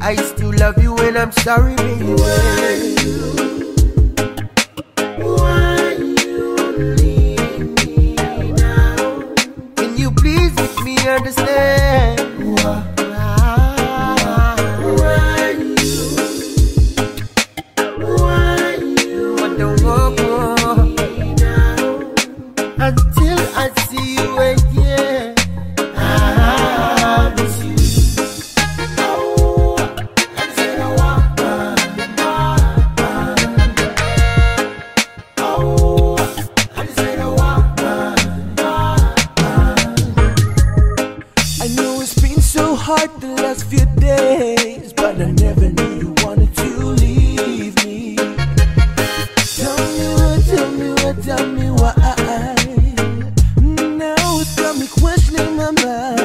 I still love you and I'm sorry, baby. Why you leave me now? Can you please make me understand? Why you don't walk now? Until I see you again, I miss you. I know it's been so hard the last few days, but I never knew you wanted to leave me. Tell me why. Now it's got me questioning my mind.